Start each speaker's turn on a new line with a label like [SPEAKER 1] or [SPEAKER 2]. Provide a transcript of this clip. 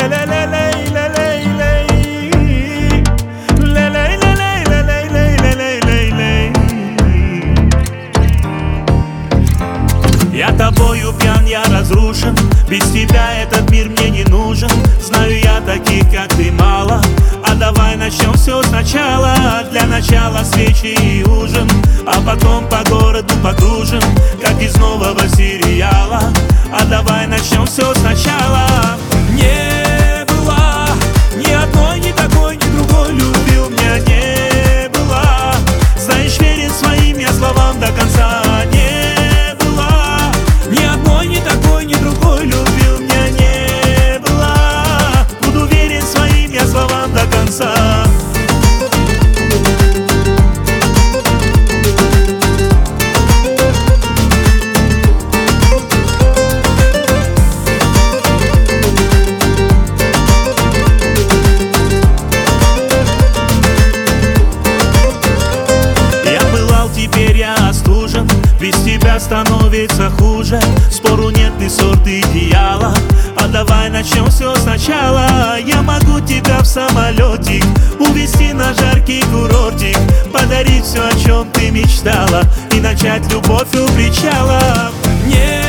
[SPEAKER 1] Я тобою пьян, я разрушен, без тебя этот мир мне не нужен. Знаю я таких, как ты, мало, а давай начнем все сначала. Для начала свечи и ужин, а потом по городу покружим, как из нового сериала. А давай начнем все сначала. Не было ни одной, ни такой, ни другой, любил меня не было. Знаешь, верен своим я словам до конца. Не было ни одной, ни такой, ни другой, любил меня не было. Буду верен своим я словам до конца. Теперь я остужен, без тебя становится хуже. Спору нет, ты сорт идеала, а давай начнем все сначала. Я могу тебя в самолетик увезти на жаркий курортик, подарить все, о чем ты мечтала, и начать любовь у причала. Не